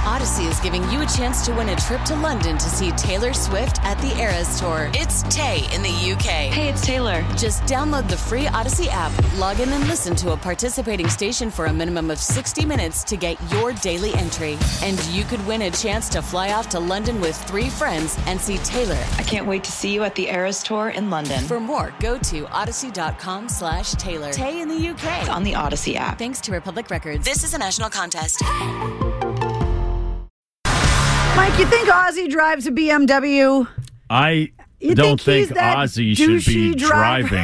Odyssey is giving you a chance to win a trip to London to see Taylor Swift at the Eras Tour. It's Tay in the UK. Hey, it's Taylor. Just download the free Odyssey app, log in and listen to a participating station for a minimum of 60 minutes to get your daily entry. And you could win a chance to fly off to London with 3 friends and see Taylor. I can't wait to see you at the Eras Tour in London. For more, go to odyssey.com/Taylor. Tay in the UK. It's on the Odyssey app. Thanks to Republic Records. This is a national contest. Mike, you think Ozzy drives a BMW? I don't think Ozzy should be driving.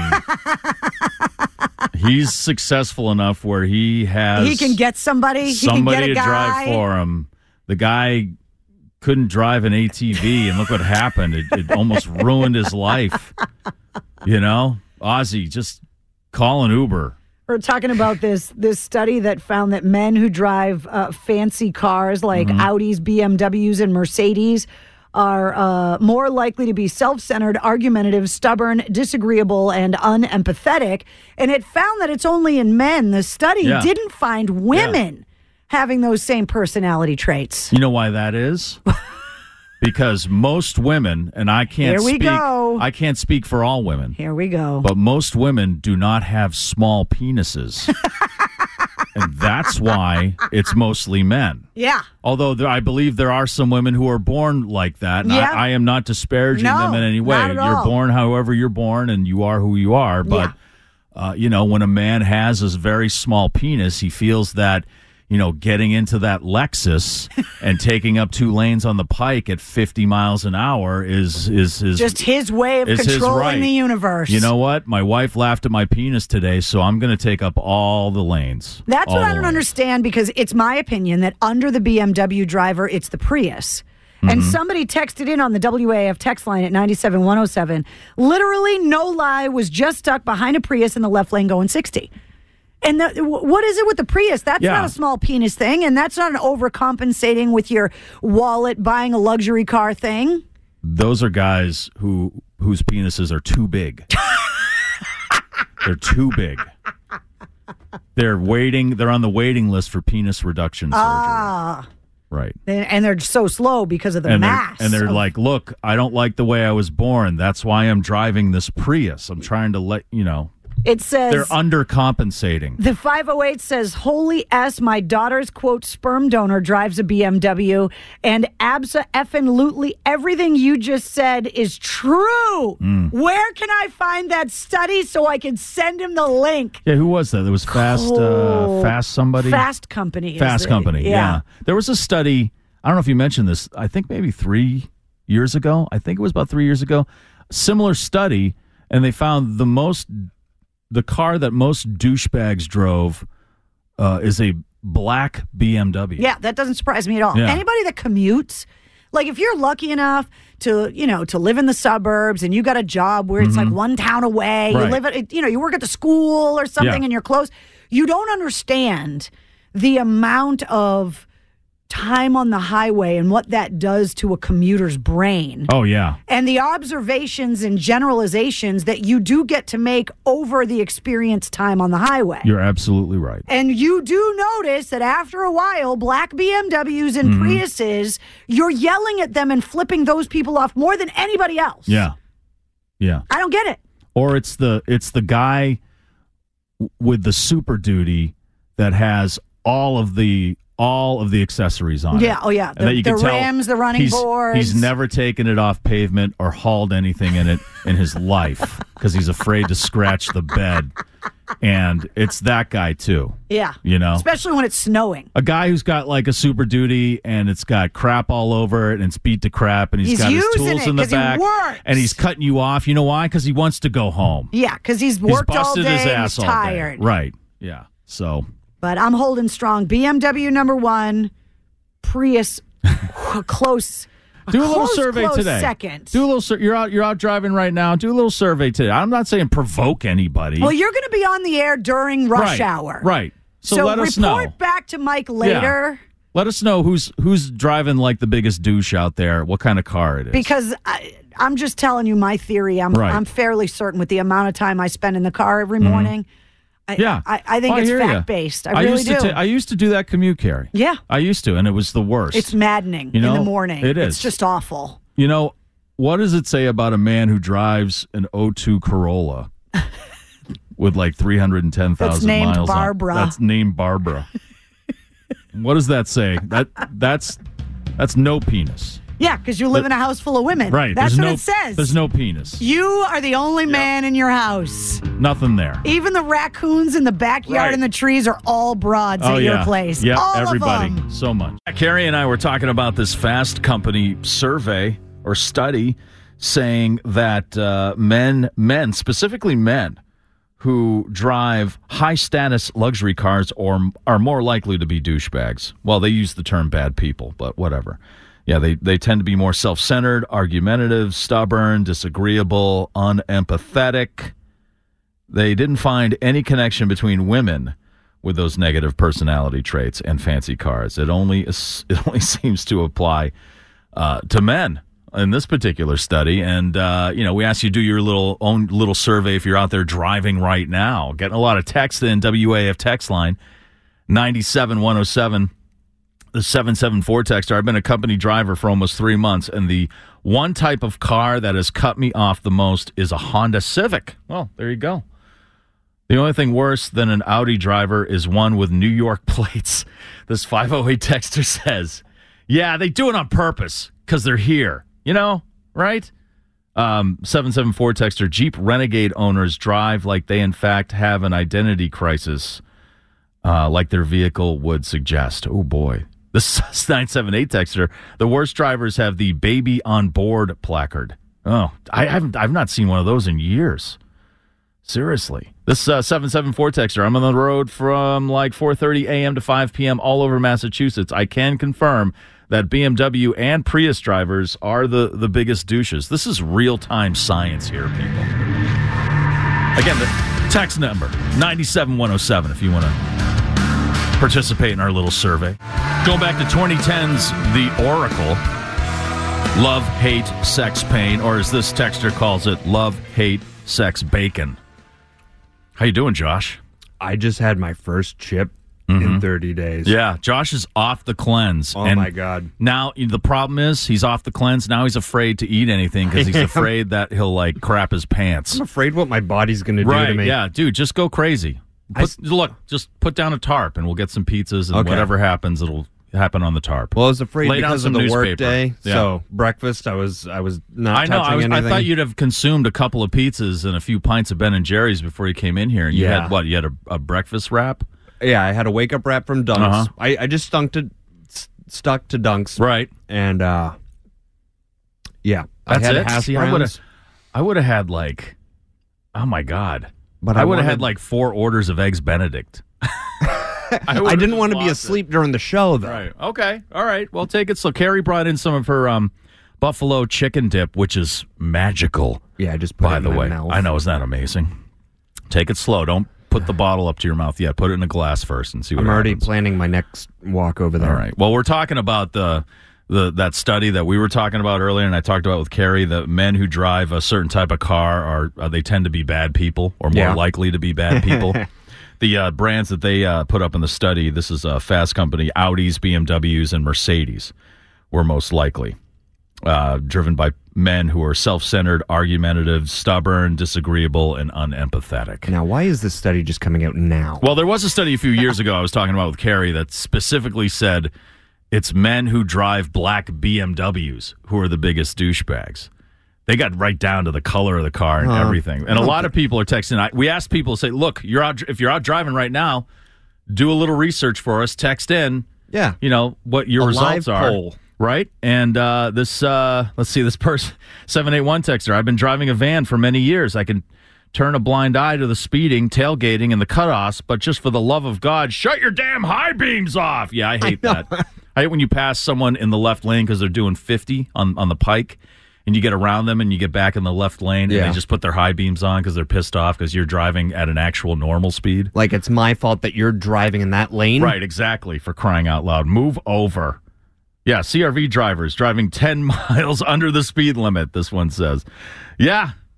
He's successful enough where he can get somebody. He can get a to guy. drive for him. The guy couldn't drive an ATV, and look what happened. It almost ruined his life. You know? Ozzy, just call an Uber. We're talking about this study that found that men who drive fancy cars like Audis, BMWs, and Mercedes are more likely to be self-centered, argumentative, stubborn, disagreeable, and unempathetic. And it found that it's only in men. The study didn't find women having those same personality traits. You know why that is? Because most women, and I can't speak for all women. Here we go. But most women do not have small penises. And that's why it's mostly men. Yeah. Although I believe there are some women who are born like that. And I am not disparaging them in any way. Not at all. You're born however you're born, and you are who you are. But, when a man has a very small penis, he feels that, getting into that Lexus and taking up 2 lanes on the Pike at 50 miles an hour is just his way of controlling the universe. You know what? My wife laughed at my penis today, so I'm going to take up all the lanes. That's what I don't understand, because it's my opinion that under the BMW driver, it's the Prius. And somebody texted in on the WAF text line at 97107. Literally, no lie, was just stuck behind a Prius in the left lane going 60. And what is it with the Prius? That's not a small penis thing, and that's not an overcompensating with your wallet buying a luxury car thing. Those are guys whose penises are too big. They're too big. They're on the waiting list for penis reduction surgery. Right. And they're so slow because of the mass. They're like, look, I don't like the way I was born. That's why I'm driving this Prius. I'm trying to let you know. It says they're undercompensating. The 508 says, holy S, my daughter's, quote, sperm donor drives a BMW, and abso-effing-lutely everything you just said is true. Where can I find that study so I can send him the link? Yeah, who was that? It was Fast somebody? Fast Company. Fast Company, yeah. There was a study, I don't know if you mentioned this, I think maybe 3 years ago. I think it was about 3 years ago. Similar study, and they found the car that most douchebags drove is a black BMW. Yeah, that doesn't surprise me at all. Yeah. Anybody that commutes, like if you're lucky enough to live in the suburbs and you got a job where it's like one town away, you live at, you work at the school or something and you're close, you don't understand the amount of time on the highway and what that does to a commuter's brain. Oh, yeah. And the observations and generalizations that you do get to make over the experience time on the highway. You're absolutely right. And you do notice that after a while, black BMWs and Priuses, you're yelling at them and flipping those people off more than anybody else. Yeah. Yeah. I don't get it. Or it's the guy with the Super Duty that has all of the accessories on it. Oh, yeah. And The rims, the running boards. He's never taken it off pavement or hauled anything in it in his life because he's afraid to scratch the bed. And it's that guy, too. Yeah. Especially when it's snowing. A guy who's got like a Super Duty and it's got crap all over it and it's beat to crap and he's got his tools in the back. And he's cutting you off. You know why? Because he wants to go home. Yeah, because he's worked all busted day his ass he's tired. All day. Right. Yeah. So... But I'm holding strong. BMW number 1, Prius close. Do a little survey today. Second. Do a little. You're out driving right now. Do a little survey today. I'm not saying provoke anybody. Well, you're going to be on the air during rush hour. Right. So let us know. Report back to Mike later. Yeah. Let us know who's driving like the biggest douche out there. What kind of car it is? Because I'm just telling you my theory. I'm fairly certain with the amount of time I spend in the car every morning. I think it's fact-based. I really do. I used to do that commute, Carrie. Yeah. I used to, and it was the worst. It's maddening in the morning. It is. It's just awful. You know, what does it say about a man who drives an 02 Corolla with like 310,000 That's named miles Barbara. That's named Barbara. What does that say? That's no penis. Yeah, because you live in a house full of women. Right. That's what it says. There's no penis. You are the only man in your house. Nothing there. Even the raccoons in the backyard and the trees are all broads at your place. Yeah, all everybody. of them. So much. Carrie and I were talking about this Fast Company survey or study saying that men, specifically men, who drive high-status luxury cars are more likely to be douchebags. Well, they use the term bad people, but whatever. Yeah, they tend to be more self-centered, argumentative, stubborn, disagreeable, unempathetic. They didn't find any connection between women with those negative personality traits and fancy cars. It only seems to apply to men in this particular study. And, we asked you to do your own little survey if you're out there driving right now. Getting a lot of text in, WAF text line, 97107. The 774 texter. I've been a company driver for almost 3 months, and the one type of car that has cut me off the most is a Honda Civic. Well, there you go. The only thing worse than an Audi driver is one with New York plates. This 508 texter says, yeah, they do it on purpose because they're here. Right? 774 texter, Jeep Renegade owners drive like they in fact have an identity crisis, like their vehicle would suggest. Oh, boy. This 978 texter, the worst drivers have the baby on board placard. Oh, I've not seen one of those in years. Seriously. This 774 texter, I'm on the road from like 4:30 a.m. to 5 p.m. all over Massachusetts. I can confirm that BMW and Prius drivers are the biggest douches. This is real-time science here, people. Again, the text number, 97107, if you want to participate in our little survey. Going back to 2010's The Oracle, love, hate, sex, pain, or as this texter calls it, love, hate, sex, bacon. How you doing, Josh? I just had my first chip in 30 days. Yeah, Josh is off the cleanse. Oh, my God. Now, the problem is he's off the cleanse. Now he's afraid to eat anything because he's afraid that he'll, crap his pants. I'm afraid what my body's going to do to me. Yeah, dude, just go crazy. Just put down a tarp and we'll get some pizzas and whatever happens, it'll happen on the tarp. Well, I was afraid because of the newspaper. work day. Yeah. So breakfast, I was not touching anything. I thought you'd have consumed a couple of pizzas and a few pints of Ben and Jerry's before you came in here. And you had what? You had a breakfast wrap? Yeah, I had a wake up wrap from Dunks. I just stuck to Dunks. Right. And that's I had it. hash See, browns. I would have had oh my God. But I would have had 4 orders of Eggs Benedict. I didn't want to be asleep during the show, though. Right. Okay. All right. Well, take it. So Carrie brought in some of her buffalo chicken dip, which is magical. Yeah, I just put it in my mouth. I know. Isn't that amazing? Take it slow. Don't put the bottle up to your mouth yet. Put it in a glass first and see what happens. I'm already planning my next walk over there. All right. Well, we're talking about that study that we were talking about earlier, and I talked about with Carrie, that men who drive a certain type of car they tend to be bad people or more likely to be bad people. The brands that they put up in the study, this is a Fast Company, Audis, BMWs, and Mercedes were most likely driven by men who are self-centered, argumentative, stubborn, disagreeable, and unempathetic. Now, why is this study just coming out now? Well, there was a study a few years ago I was talking about with Carrie that specifically said it's men who drive black BMWs who are the biggest douchebags. They got right down to the color of the car and everything. And a lot of people are texting. We asked people to say, look, if you're out driving right now, do a little research for us. Text in, what your results are. Poll. Right? And let's see, this person, 781 texter, I've been driving a van for many years. I can turn a blind eye to the speeding, tailgating, and the cutoffs, but just for the love of God, shut your damn high beams off. Yeah, I hate that. I hate when you pass someone in the left lane because they're doing 50 on the pike, and you get around them and you get back in the left lane, and they just put their high beams on because they're pissed off because you're driving at an actual normal speed. Like it's my fault that you're driving in that lane? Right, exactly, for crying out loud. Move over. Yeah, CRV drivers driving 10 miles under the speed limit, this one says. Yeah,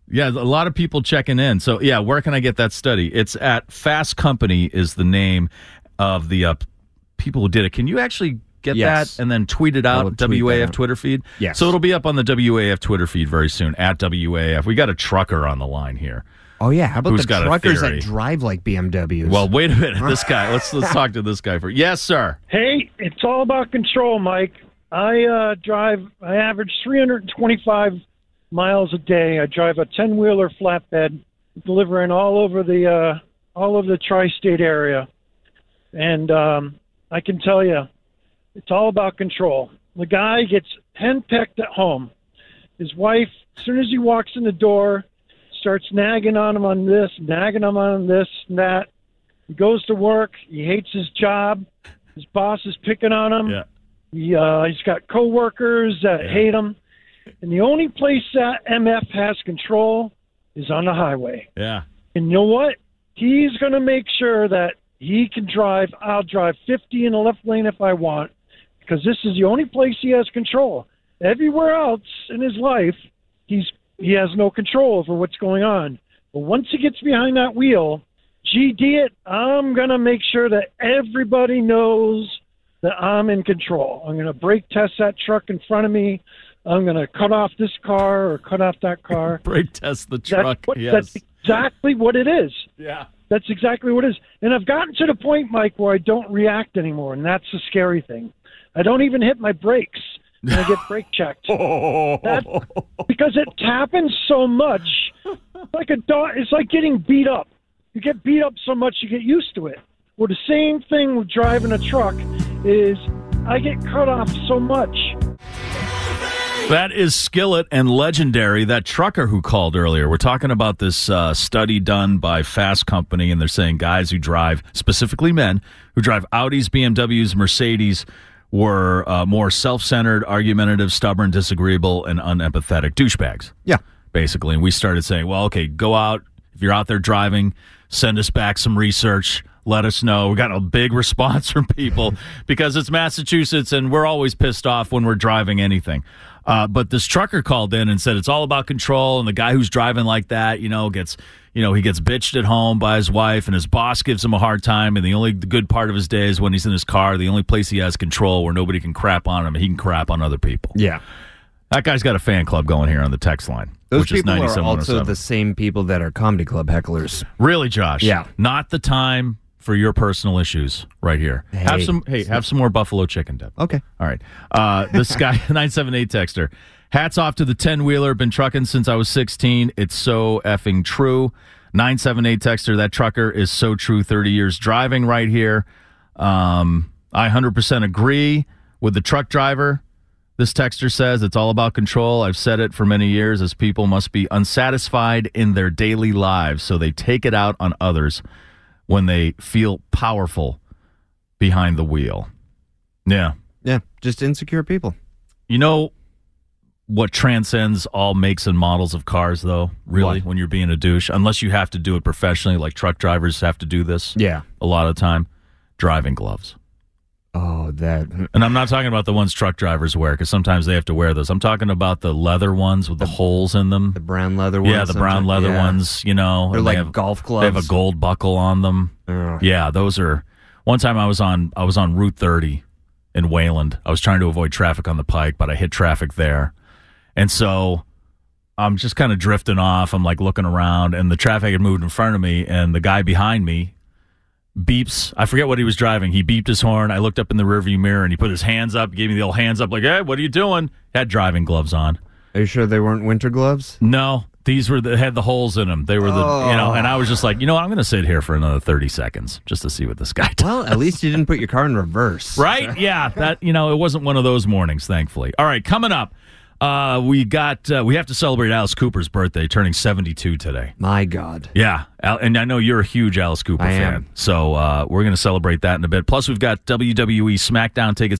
Yeah, a lot of people checking in. So, yeah, where can I get that study? It's at Fast Company is the name of the people who did it. Can you actually get that and then tweet it out, WAF Twitter feed? Yes. So it'll be up on the WAF Twitter feed very soon, at WAF. We got a trucker on the line here. Oh, yeah. How about Who's the got a truckers theory? that drive like BMWs? Well, wait a minute. This guy, let's talk to this guy first. Yes, sir. Hey, it's all about control, Mike. I average 325 miles a day. I drive a 10-wheeler flatbed, delivering all over the tri-state area. And I can tell you, it's all about control. The guy gets henpecked at home. His wife, as soon as he walks in the door, starts nagging on him on this, nagging him on this and that. He goes to work. He hates his job. His boss is picking on him. Yeah. He's got coworkers that hate him. And the only place that MF has control is on the highway. Yeah. And you know what? He's going to make sure that he can drive. I'll drive 50 in the left lane if I want, because this is the only place he has control. Everywhere else in his life, he has no control over what's going on. But once he gets behind that wheel, I'm going to make sure that everybody knows that I'm in control. I'm going to brake test that truck in front of me. I'm going to cut off this car or cut off that car. Brake test the truck. That's exactly what it is. Yeah. That's exactly what it is. And I've gotten to the point, Mike, where I don't react anymore, and that's the scary thing. I don't even hit my brakes when I get brake checked. Because it happens so much. Like a dog, it's like getting beat up. You get beat up so much, you get used to it. Well, the same thing with driving a truck is I get cut off so much. That is Skillet and Legendary, that trucker who called earlier. We're talking about this study done by Fast Company, and they're saying guys who drive, specifically men, who drive Audis, BMWs, Mercedes, were more self-centered, argumentative, stubborn, disagreeable, and unempathetic douchebags. Yeah. Basically. And we started saying, well, okay, go out. If you're out there driving, send us back some research. Let us know. We got a big response from people because it's Massachusetts, and we're always pissed off when we're driving anything. But this trucker called in and said it's all about control, and the guy who's driving like that, he gets bitched at home by his wife, and his boss gives him a hard time, and the good part of his day is when he's in his car, the only place he has control where nobody can crap on him, he can crap on other people. Yeah. That guy's got a fan club going here on the text line. Those which people is are also the same people that are comedy club hecklers. Really, Josh? Yeah. Not the time for your personal issues right here. Have some more buffalo chicken, Deb. Okay. All right. This guy, 978 texter. Hats off to the 10-wheeler. Been trucking since I was 16. It's so effing true. 978 texter. That trucker is so true. 30 years driving right here. I 100% agree with the truck driver. This texter says it's all about control. I've said it for many years, as people must be unsatisfied in their daily lives, so they take it out on others when they feel powerful behind the wheel. Yeah. Yeah, just insecure people. You know what transcends all makes and models of cars, though, really, when you're being a douche? Unless you have to do it professionally, like truck drivers have to do this a lot of the time. Driving gloves. Oh, that. And I'm not talking about the ones truck drivers wear, because sometimes they have to wear those. I'm talking about the leather ones with the holes in them. The brown leather ones. Yeah, the brown leather ones, They're like golf gloves. They have a gold buckle on them. Ugh. Yeah, those are. One time I was on Route 30 in Wayland. I was trying to avoid traffic on the Pike, but I hit traffic there. And so I'm just kind of drifting off. I'm like looking around, and the traffic had moved in front of me, and the guy behind me beeps. I forget what he was driving. He beeped his horn. I looked up in the rearview mirror, and he put his hands up, gave me the old hands up, like, hey, what are you doing? Had driving gloves on. Are you sure they weren't winter gloves? No, these had the holes in them. They were and I was just like, I'm going to sit here for another 30 seconds just to see what this guy does. Well, at least you didn't put your car in reverse. Right? Yeah, that, it wasn't one of those mornings, thankfully. All right, coming up. We have to celebrate Alice Cooper's birthday, turning 72 today. My God. Yeah, and I know you're a huge Alice Cooper fan. Am. So we're going to celebrate that in a bit. Plus, we've got WWE SmackDown tickets.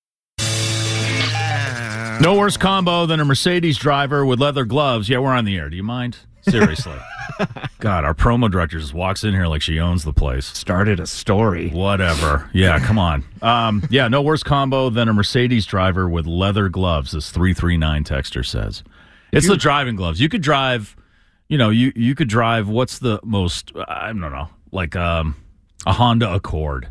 No worse combo than a Mercedes driver with leather gloves. Yeah, we're on the air. Do you mind? Seriously. God, our promo director just walks in here like she owns the place. Started a story. Whatever. Yeah, come on. No worse combo than a Mercedes driver with leather gloves, this 339 texter says. It's the driving gloves. You could drive you could drive, what's the most, I don't know, like a Honda Accord.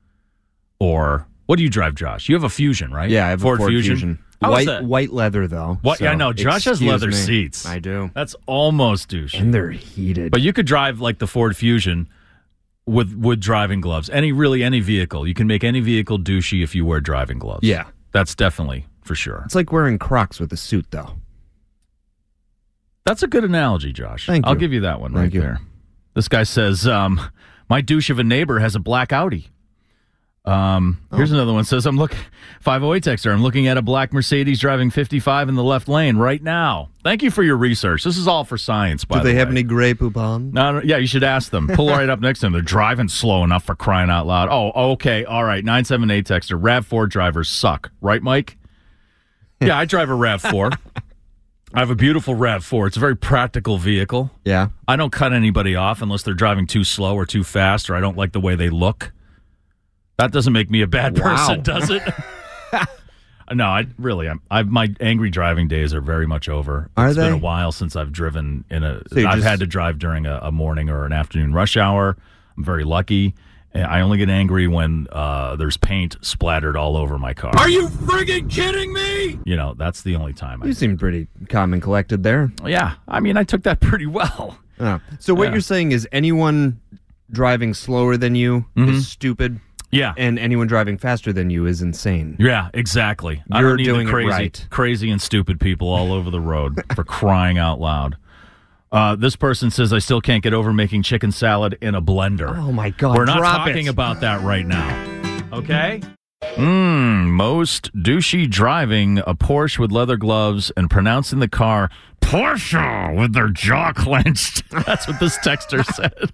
Or, what do you drive, Josh? You have a Fusion, right? Yeah, I have Ford a Ford Fusion. White leather, though. What? So, yeah, no, Josh has leather seats. I do. That's almost douchey. And they're heated. But you could drive like the Ford Fusion with driving gloves. Any vehicle. You can make any vehicle douchey if you wear driving gloves. Yeah. That's definitely for sure. It's like wearing Crocs with a suit, though. That's a good analogy, Josh. Thank you. I'll give you that one Thank right you. there. This guy says, my douche of a neighbor has a black Audi. Here's another one. Says, 508 texter, I'm looking at a black Mercedes driving 55 in the left lane right now. Thank you for your research. This is all for science, by the way. Do they have any Grey Poupon? No, yeah, you should ask them. Pull right up next to them. They're driving slow enough, for crying out loud. Oh, okay. All right. 978 texter, RAV4 drivers suck. Right, Mike? Yeah, I drive a RAV4. I have a beautiful RAV4. It's a very practical vehicle. Yeah. I don't cut anybody off unless they're driving too slow or too fast, or I don't like the way they look. That doesn't make me a bad person, does it? No, my angry driving days are very much over. It's been a while since I've driven I've had to drive during a morning or an afternoon rush hour. I'm very lucky. I only get angry when there's paint splattered all over my car. Are you friggin' kidding me? That's the only time. You seem pretty calm and collected there. Yeah, I mean, I took that pretty well. Oh. So what you're saying is anyone driving slower than you is stupid? Yeah. And anyone driving faster than you is insane. Yeah, exactly. I don't need the crazy and stupid people all over the road for crying out loud. This person says, I still can't get over making chicken salad in a blender. Oh, my God. We're not talking about that right now. Okay? Most douchey driving a Porsche with leather gloves and pronouncing the car Porsche with their jaw clenched. That's what this texter said.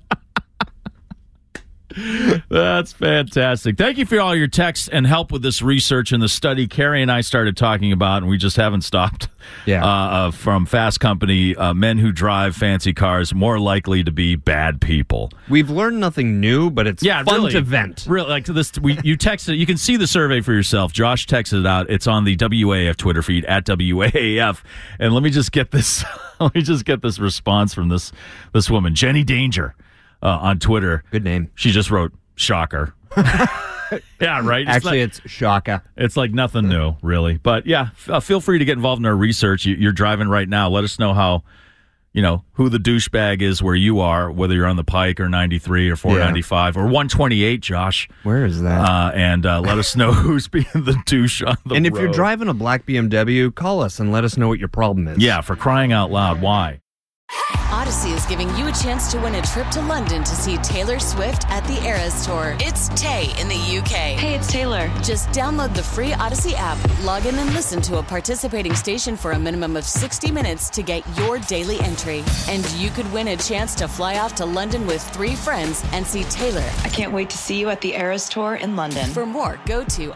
That's fantastic. Thank you for all your texts and help with this research and the study Carrie and I started talking about, and we just haven't stopped. Yeah. From Fast Company, men who drive fancy cars more likely to be bad people. We've learned nothing new, but it's fun to vent. Really, like this. You texted. You can see the survey for yourself. Josh texted it out. It's on the WAF Twitter feed at WAF. And let me just get this. Let me just get this response from this woman, Jenny Danger. On Twitter. Good name. She just wrote, shocker. Yeah, right? It's shaka. It's like nothing new, really. But yeah, feel free to get involved in our research. You're driving right now. Let us know how, who the douchebag is where you are, whether you're on the Pike or 93 or 495 or 128, Josh. Where is that? And let us know who's being the douche on the road. And if you're driving a black BMW, call us and let us know what your problem is. Yeah, for crying out loud. Why? Odyssey is giving you a chance to win a trip to London to see Taylor Swift at the Eras Tour. It's Tay in the UK. Hey, it's Taylor. Just download the free Odyssey app, log in and listen to a participating station for a minimum of 60 minutes to get your daily entry. And you could win a chance to fly off to London with 3 friends and see Taylor. I can't wait to see you at the Eras Tour in London. For more, go to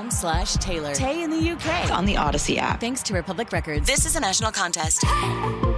odyssey.com/Taylor. Tay in the UK. It's on the Odyssey app. Thanks to Republic Records. This is a national contest.